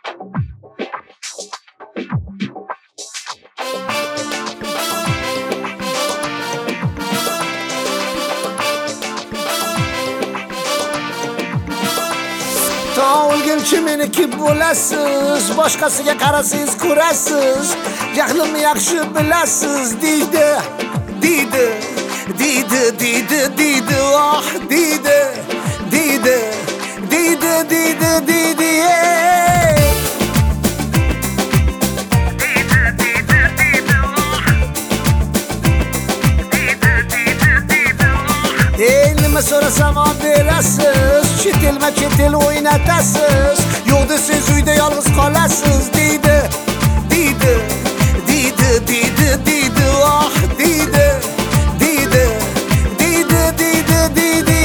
O'lguncha meniki bo'lasiz, boshqasiga qarasangiz ko'rasiz. Jahlimni yaxshi bilasiz, deydi, deydi, deydi, deydi, deydi, oh, deydi, deydi, deydi, deydi, deydi. Nima so'rasam olib berasiz, chet elma chet el o'ynatasiz. Yo'q desiz uyda yolg'iz qolasiz, deydi, deydi, deydi, deydi, deydi, oh, deydi, deydi, deydi, deydi, deydi.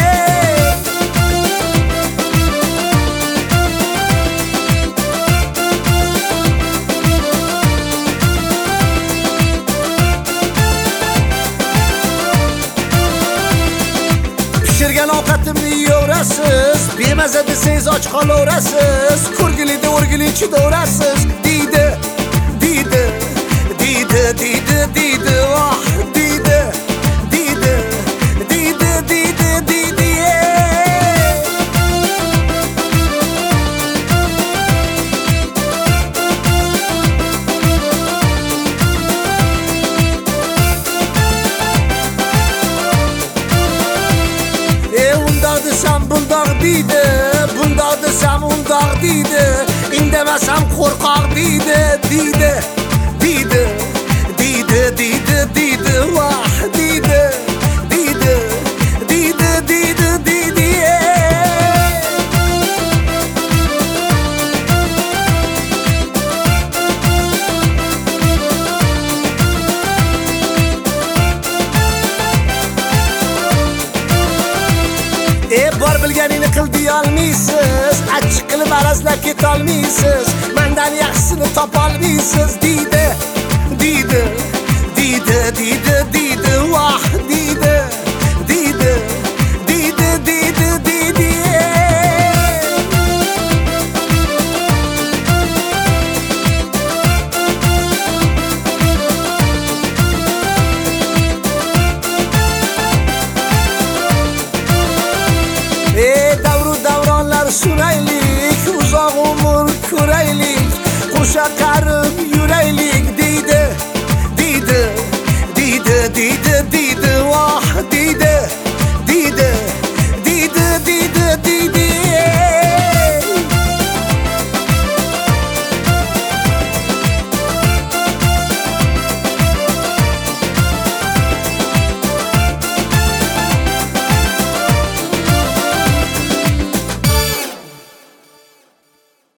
Pishirgan ovqatimni yeyverasiz, bemaza desangiz och qolaverasiz. Ko'rgilida o'rgili chidaverasiz, deydi, deydi, deydi, deydi, deydi, oh, deydi, deydi, deydi, deydi, deydi. Undoq desam bundoq deydi, bundoq desam undoq deydi. Indamasam qo'rqoq deydi, deydi, deydi, deydi, deydi, deydi, vah, deydi, deydi, deydi, deydi, deydi. Bor bilganingni qil deyolmaysiz, achchiq qilib arazlab ketolmaysiz. Mendan yaxshisini topolmaysiz, deydi, deydi, deydi, deydi, deydi, vah, deydi, deydi, deydi, deydi, deydi. Davru davronlar suraylik, uzoq umr ko'raylik. Qo'sha